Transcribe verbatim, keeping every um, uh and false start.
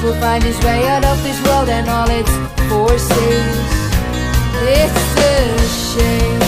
will find his way out of this world and all its forces. It's a shame.